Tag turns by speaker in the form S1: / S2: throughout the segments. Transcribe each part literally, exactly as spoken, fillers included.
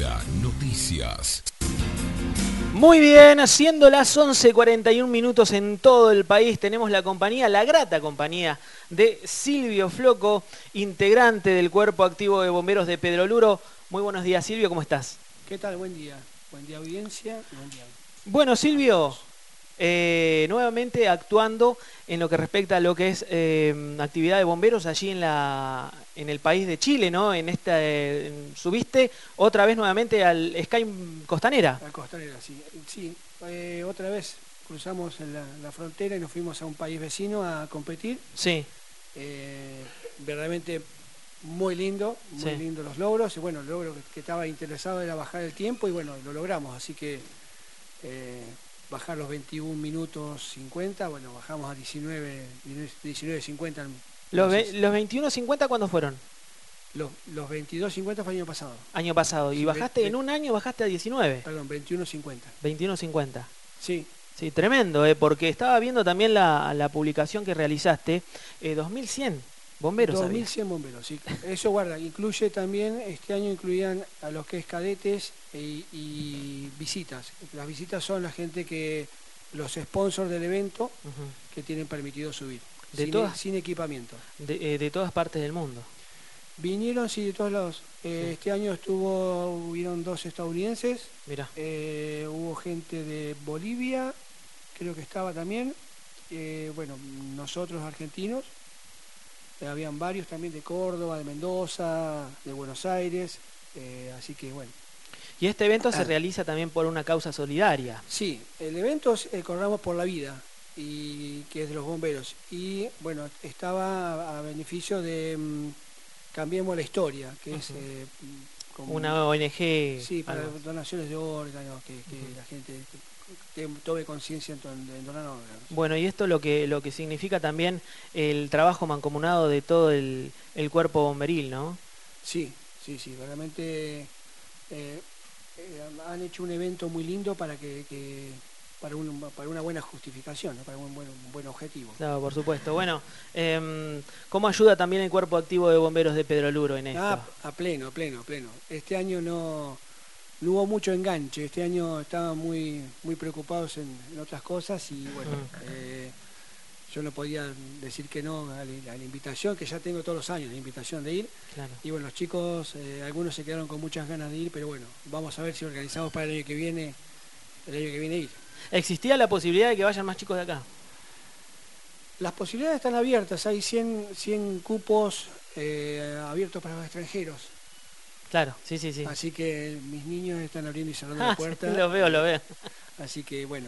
S1: Ahora, noticias.
S2: Muy bien, siendo las once cuarenta y un minutos en todo el país, tenemos la compañía, la grata compañía de Silvio Floco, integrante del Cuerpo Activo de Bomberos de Pedroluro. Muy buenos días, Silvio, ¿cómo estás?
S3: ¿Qué tal? Buen día. Buen día, audiencia. Buen día.
S2: Bueno, Silvio, eh, nuevamente actuando en lo que respecta a lo que es eh, actividad de bomberos allí en la en el país de Chile, ¿no? En esta eh, subiste otra vez nuevamente al Sky Costanera.
S3: La costanera, sí. Sí, eh, otra vez cruzamos la, la frontera y nos fuimos a un país vecino a competir.
S2: Sí.
S3: Eh, verdaderamente muy lindo, muy
S2: Sí.
S3: lindo los logros. Y bueno, el logro que, que estaba interesado era bajar el tiempo y bueno, lo logramos. Así que eh, bajar los veintiún minutos cincuenta, bueno, bajamos a diecinueve, diecinueve cincuenta.
S2: Los, ve, los veintiuno cincuenta, ¿cuándo fueron?
S3: Los, los veintidós cincuenta fue el año pasado.
S2: Año pasado. Y
S3: Sí,
S2: bajaste
S3: ve,
S2: en un año, bajaste a diecinueve.
S3: Perdón, veintiuno cincuenta.
S2: veintiuno cincuenta.
S3: Sí.
S2: Sí, tremendo, ¿eh? Porque estaba viendo también la, la publicación que realizaste. Eh, dos mil cien bomberos.
S3: dos mil cien bomberos, sí. Eso guarda, incluye también, este año incluían a los que es cadetes y, y visitas. Las visitas son la gente que, los sponsors del evento, uh-huh, que tienen permitido subir.
S2: De
S3: sin,
S2: todas,
S3: sin equipamiento.
S2: De, eh, de todas partes del mundo.
S3: Vinieron, sí, de todos lados. Eh,
S2: sí.
S3: Este año estuvo, hubieron dos estadounidenses.
S2: Mirá.
S3: Eh, hubo gente de Bolivia, creo que estaba también. Eh, bueno, nosotros argentinos. Eh, habían varios también de Córdoba, de Mendoza, de Buenos Aires. Eh, así que bueno.
S2: Y este evento se realiza también por una causa solidaria.
S3: Sí, el evento es eh, Corramos por la Vida, y que es de los bomberos. Y bueno, estaba a, a beneficio de um, Cambiemos la Historia, que uh-huh, es eh,
S2: como una O N G.
S3: Sí, para algo, donaciones de órganos, que, que uh-huh, la gente que, que tome conciencia en, en donar órganos.
S2: Bueno, y esto lo que lo que significa también el trabajo mancomunado de todo el, el cuerpo bomberil, ¿no?
S3: Sí, sí, sí, realmente eh, eh, han hecho un evento muy lindo para que, que para, un, para una buena justificación, ¿no? Para un buen, un buen objetivo.
S2: Claro, por supuesto. Bueno, eh, ¿cómo ayuda también el Cuerpo Activo de Bomberos de Pedroluro en esto?
S3: Ah, a pleno, a pleno, a pleno. Este año no, no hubo mucho enganche, este año estaban muy, muy preocupados en, en otras cosas y bueno, mm. eh, yo no podía decir que no a la, a la invitación, que ya tengo todos los años la invitación de ir.
S2: Claro.
S3: Y bueno, los chicos, eh, algunos se quedaron con muchas ganas de ir, pero bueno, vamos a ver si organizamos para el año que viene, el año que viene ir.
S2: ¿Existía la posibilidad de que vayan más chicos de acá?
S3: Las posibilidades están abiertas, hay cien, cien cupos eh, abiertos para los extranjeros.
S2: Claro, sí, sí, sí.
S3: Así que mis niños están abriendo y cerrando
S2: ah,
S3: la puerta.
S2: Sí, lo veo, lo veo.
S3: Así que bueno,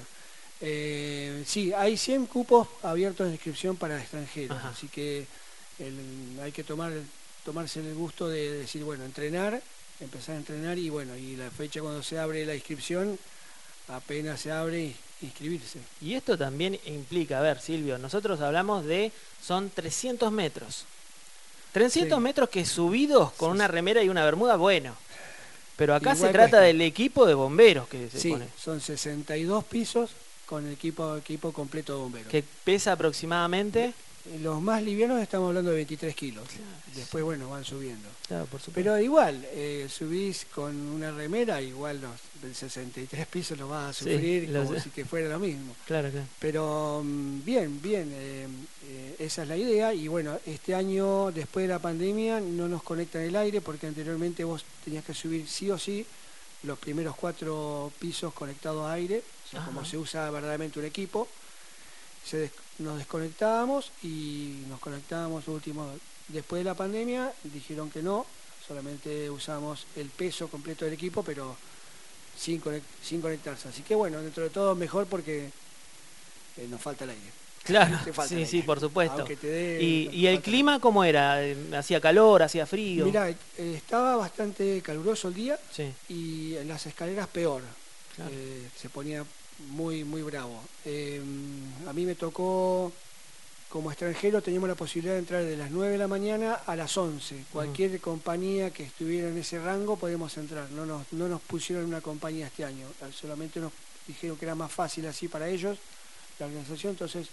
S3: eh, sí, hay cien cupos abiertos de inscripción para extranjeros. Ajá. Así que el, hay que tomar, tomarse el gusto de decir, bueno, entrenar, empezar a entrenar y bueno, y la fecha cuando se abre la inscripción, apenas se abre, inscribirse.
S2: Y esto también implica, a ver, Silvio, nosotros hablamos de, son trescientos metros. trescientos sí. metros que subidos con sí. una remera y una bermuda, bueno. Pero acá Igual se trata cuesta. del equipo de bomberos que se
S3: sí,
S2: pone.
S3: Son sesenta y dos pisos con el equipo, equipo completo de bomberos.
S2: ¿Que pesa aproximadamente?
S3: Los más livianos estamos hablando de veintitrés kilos. Claro, después, bueno, van subiendo.
S2: Claro, por supuesto.
S3: Pero igual, eh, subís con una remera, igual los del sesenta y tres pisos los vas a sufrir sí, como sé. si que fuera lo mismo.
S2: Claro, claro.
S3: Pero bien, bien, eh, eh, esa es la idea. Y bueno, este año, después de la pandemia, no nos conectan el aire porque anteriormente vos tenías que subir sí o sí los primeros cuatro pisos conectados a aire, o sea, como se usa verdaderamente un equipo. Se des nos desconectábamos y nos conectábamos último. Después de la pandemia dijeron que no, solamente usamos el peso completo del equipo, pero sin, conect sin conectarse. Así que bueno, dentro de todo mejor porque eh, nos falta el aire.
S2: Claro,
S3: falta
S2: sí,
S3: el aire.
S2: sí, por supuesto.
S3: Te dé,
S2: ¿Y, y el clima cómo era? ¿Hacía calor, hacía frío?
S3: Mirá, eh, estaba bastante caluroso el día
S2: sí.
S3: y en las escaleras peor.
S2: Claro.
S3: Eh, se ponía muy muy bravo. Eh, a mí me tocó, como extranjero teníamos la posibilidad de entrar de las nueve de la mañana a las once. Cualquier uh-huh. compañía que estuviera en ese rango podemos entrar. No nos, no nos pusieron una compañía este año, solamente nos dijeron que era más fácil así para ellos la organización. Entonces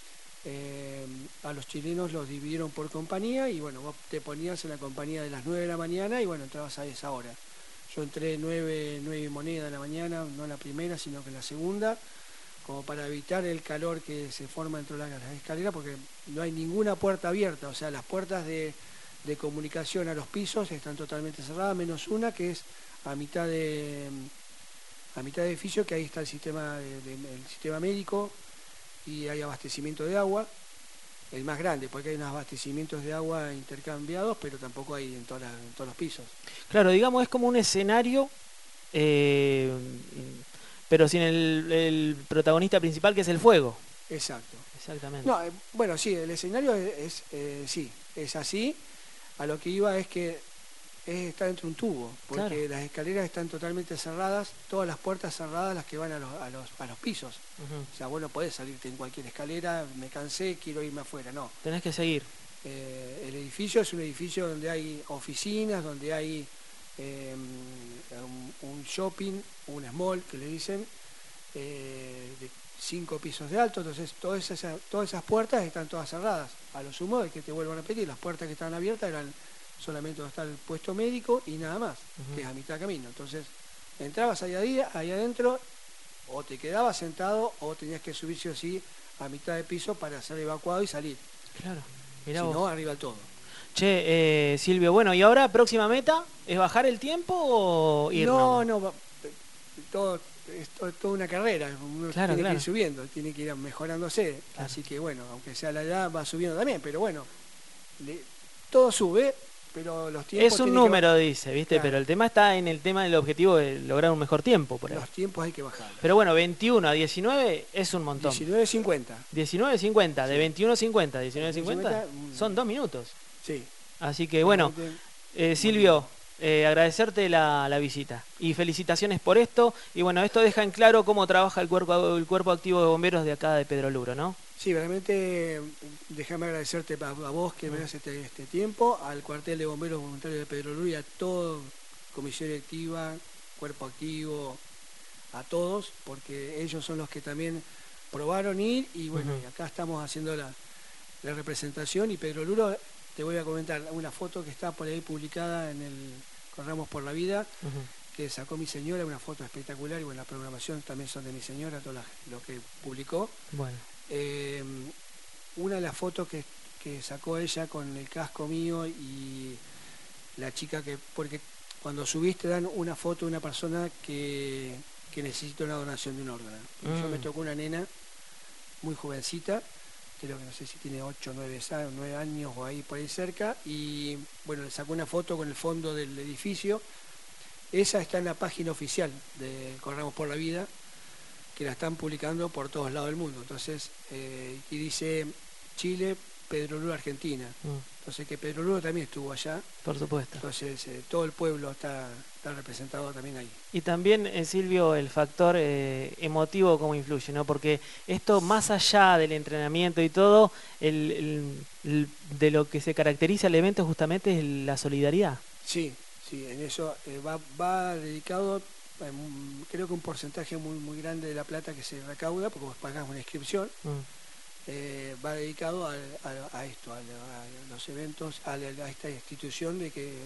S3: eh, a los chilenos los dividieron por compañía y bueno, vos te ponías en la compañía de las nueve de la mañana y bueno, entrabas a esa hora. Yo entré nueve, nueve y moneda en la mañana, no en la primera, sino que en la segunda, como para evitar el calor que se forma dentro de las escaleras, porque no hay ninguna puerta abierta, o sea, las puertas de, de comunicación a los pisos están totalmente cerradas, menos una que es a mitad de a mitad de edificio, que ahí está el sistema, de, de, el sistema médico y hay abastecimiento de agua, el más grande, porque hay unos abastecimientos de agua intercambiados, pero tampoco hay en, toda la, en todos los pisos.
S2: Claro, digamos, es como un escenario... Eh, pero sin el, el protagonista principal, que es el fuego.
S3: Exacto.
S2: Exactamente.
S3: No, eh, bueno, sí, el escenario es, es eh, sí, es así. A lo que iba es que es estar dentro de un tubo, porque claro, las escaleras están totalmente cerradas, todas las puertas cerradas, las que van a los, a los, a los pisos. Uh-huh. O sea, vos no podés salirte en cualquier escalera, me cansé, quiero irme afuera, no.
S2: Tenés que seguir.
S3: Eh, el edificio es un edificio donde hay oficinas, donde hay eh, un, un shopping, un small que le dicen, eh, de cinco pisos de alto, entonces todas esas, todas esas puertas están todas cerradas. A lo sumo de que te vuelvo a repetir, las puertas que estaban abiertas eran solamente donde está el puesto médico y nada más, uh-huh, que es a mitad de camino. Entonces entrabas ahí, ahí, ahí adentro, o te quedabas sentado o tenías que subir sí o sí a mitad de piso para ser evacuado y salir.
S2: Claro, mirá
S3: si
S2: vos.
S3: no, arriba al todo.
S2: Che, eh, Silvio, bueno, ¿y ahora próxima meta? ¿Es bajar el tiempo o ir?
S3: No, no, no todo, es todo, toda una carrera, uno
S2: claro,
S3: tiene
S2: claro.
S3: que ir subiendo, tiene que ir mejorándose, claro, así que bueno, aunque sea la edad va subiendo también, pero bueno, le, todo sube, pero los tiempos...
S2: Es un número,
S3: que...
S2: dice, ¿viste?
S3: Claro.
S2: Pero el tema está en el tema del objetivo de lograr un mejor tiempo, por ahí.
S3: Los tiempos hay que bajarlos.
S2: Pero bueno, veintiuno a diecinueve es un montón.
S3: diecinueve cincuenta.
S2: diecinueve cincuenta, sí. De veintiuno a cincuenta a diecinueve cincuenta son dos minutos.
S3: Sí.
S2: Así que bueno, eh, Silvio, eh, agradecerte la, la visita y felicitaciones por esto. Y bueno, esto deja en claro cómo trabaja el cuerpo, el cuerpo activo de bomberos de acá de Pedro Luro, ¿no?
S3: Sí, realmente déjame agradecerte a, a vos que me das este, este tiempo, al cuartel de bomberos voluntarios de Pedro Luro y a toda comisión directiva, cuerpo activo, a todos, porque ellos son los que también probaron ir y bueno, uh-huh, y acá estamos haciendo la, la representación. Y Pedro Luro, te voy a comentar una foto que está por ahí publicada en el Corramos por la Vida, uh-huh, que sacó mi señora, una foto espectacular, y bueno, la programación también son de mi señora, todo la, lo que publicó.
S2: Bueno.
S3: Eh, una de las fotos que, que sacó ella con el casco mío y la chica que, porque cuando subiste dan una foto de una persona que, que necesita una donación de un órgano. Mm. Yo me tocó una nena muy jovencita, creo que no sé si tiene ocho, nueve años o ahí por ahí cerca, y bueno, le sacó una foto con el fondo del edificio. Esa está en la página oficial de Corramos por la Vida, que la están publicando por todos lados del mundo. Entonces, eh, y dice Chile, Pedro Luro, Argentina. Mm. Entonces, que Pedro Luro también estuvo allá.
S2: Por supuesto.
S3: Entonces, eh, todo el pueblo está, está representado también ahí.
S2: Y también, eh, Silvio, el factor eh, emotivo cómo influye, ¿no? Porque esto, más allá del entrenamiento y todo, el, el, el, de lo que se caracteriza el evento justamente es la solidaridad.
S3: Sí, sí, en eso eh, va, va dedicado... creo que un porcentaje muy muy grande de la plata que se recauda, porque vos pagás una inscripción, mm. eh, va dedicado a, a, a esto, a, a los eventos, a, a esta institución de que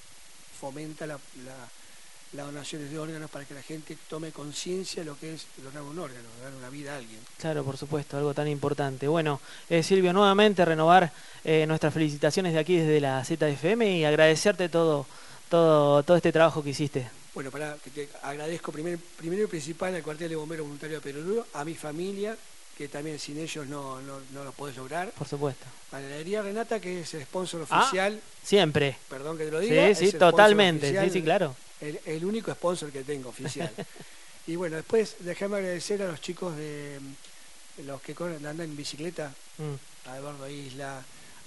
S3: fomenta la, la, las donaciones de órganos para que la gente tome conciencia de lo que es donar un órgano, dar una vida a alguien.
S2: Claro, por supuesto, algo tan importante. Bueno, eh, Silvio, nuevamente renovar eh, nuestras felicitaciones de aquí desde la Z F M y agradecerte todo, todo, todo este trabajo que hiciste.
S3: Bueno, para que te agradezco primer, primero y principal al cuartel de bomberos voluntarios de Pedro Luro, a mi familia, que también sin ellos no, no, no lo podés lograr.
S2: Por supuesto.
S3: A la heladería Renata, que es el sponsor oficial.
S2: Ah, siempre.
S3: Perdón que te lo diga.
S2: Sí, sí, totalmente. Oficial, sí, sí, claro.
S3: El, el único sponsor que tengo oficial. Y bueno, después déjame agradecer a los chicos de, de los que corren, andan en bicicleta, mm. a Eduardo Isla,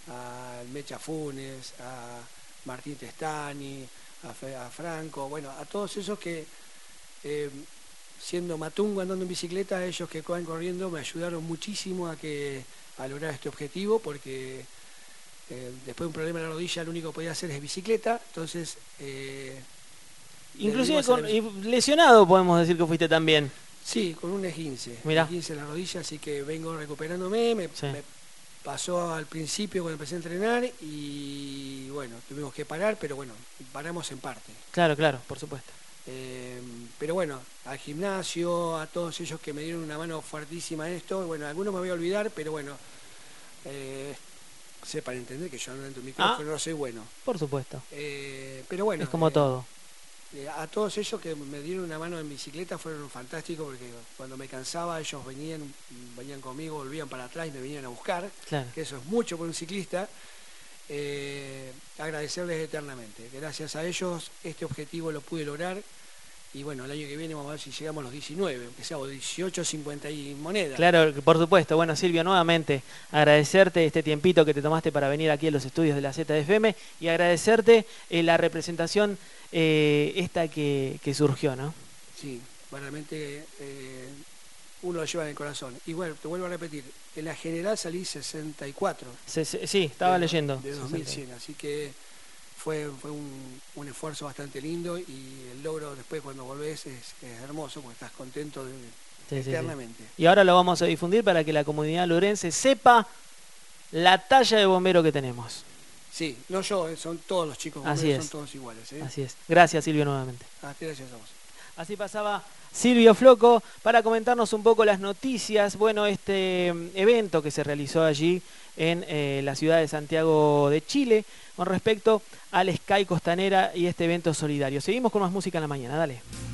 S3: a Mecha Funes, a Martín Testani, A, a Franco, bueno, a todos esos que, eh, siendo matungo andando en bicicleta, ellos que van corriendo me ayudaron muchísimo a que a lograr este objetivo, porque eh, después de un problema en la rodilla lo único que podía hacer es bicicleta, entonces... Eh,
S2: Inclusive con, la... lesionado podemos decir que fuiste también.
S3: Sí, con un esguince,
S2: Mirá.
S3: esguince en la rodilla, así que vengo recuperándome, me,
S2: sí.
S3: me pasó al principio cuando empecé a entrenar y bueno, tuvimos que parar, pero bueno, paramos en parte.
S2: Claro, claro, por supuesto.
S3: Eh, pero bueno, al gimnasio, a todos ellos que me dieron una mano fuertísima en esto, bueno, algunos me voy a olvidar, pero bueno, eh, sepan entender que yo no dentro del micrófono
S2: Ah,
S3: no soy bueno.
S2: por supuesto.
S3: Eh, pero bueno,
S2: Es como
S3: eh,
S2: todo.
S3: eh, a todos ellos que me dieron una mano en bicicleta fueron fantásticos porque cuando me cansaba ellos venían, venían conmigo, volvían para atrás y me venían a buscar,
S2: Claro.
S3: que eso es mucho para un ciclista. Eh, agradecerles eternamente. Gracias a ellos este objetivo lo pude lograr y bueno, el año que viene vamos a ver si llegamos a los diecinueve, aunque sea o dieciocho, cincuenta y monedas.
S2: Claro, por supuesto. Bueno, Silvio, nuevamente agradecerte este tiempito que te tomaste para venir aquí a los estudios de la Z F M y agradecerte eh, la representación eh, esta que, que surgió, ¿no?
S3: Sí, realmente eh, uno lo lleva en el corazón. Y bueno, te vuelvo a repetir, en la general salí sesenta y cuatro.
S2: Se, se, sí, estaba
S3: de,
S2: leyendo.
S3: De dos mil cien, así que fue, fue un, un esfuerzo bastante lindo y el logro después cuando volvés es, es hermoso porque estás contento de,
S2: Sí,
S3: eternamente.
S2: sí, sí. Y ahora lo vamos a difundir para que la comunidad lorense sepa la talla de bombero que tenemos.
S3: Sí, no yo, son todos los chicos bomberos,
S2: Así es.
S3: son todos iguales. ¿eh?
S2: Así es. Gracias, Silvio, nuevamente.
S3: Ah, gracias a vos.
S2: Así pasaba Silvio Floco para comentarnos un poco las noticias. Bueno, este evento que se realizó allí en eh, la ciudad de Santiago de Chile con respecto al Sky Costanera y este evento solidario. Seguimos con más música en la mañana, dale.